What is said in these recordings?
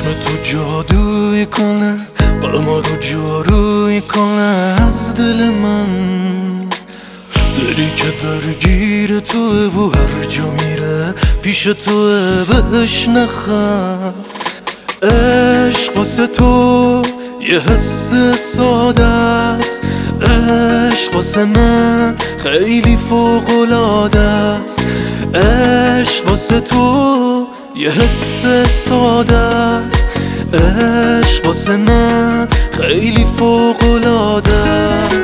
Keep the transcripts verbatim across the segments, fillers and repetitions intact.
چشم تو جادوی کنه غما رو جاروی کنه از دل من، دلی که درگیر توه و هر جا میره پیش توه بهش نخند. عشق واسه تو یه حس ساده است، عشق واسه من خیلی فوق‌العاده است. عشق واسه تو یه حس ساده است، عشق واسه من خیلی فوق‌العاده است.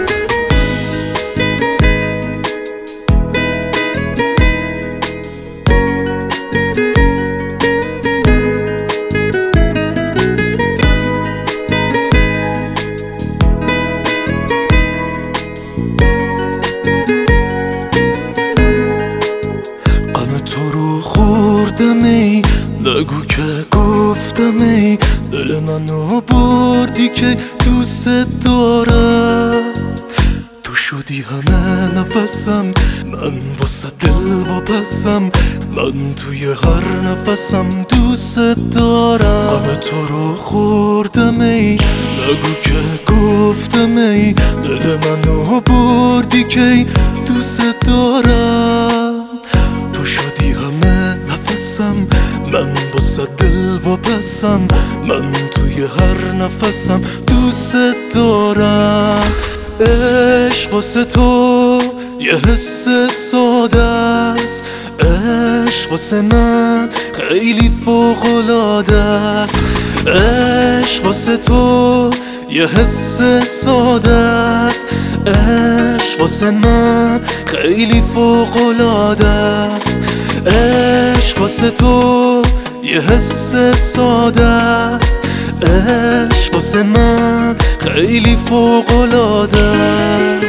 تو رو خوردم ای، نگو که گفتم ای، دل منو بردی که دوست دارم. تو شدی همه نفسم، من واسه دل واپسم، من توی هر نفسم دوست دارم. همه تو رو خوردم ای، نگو که گفتم ای، دل منو بردی که دوست دارم. تو شدی همه نفسم، من واسه دل واپسم، من توی هر نفسم دوست دارم. عشق واسه تو یه حس ساده است، عشق واسه من خیلی فوق‌العاده است. عشق واسه تو یه حس ساده است، عشق واسه من خیلی فوق‌العاده است. عشق واسه تو یه حس ساده است، عشق واسه من خیلی فوق‌العاده است.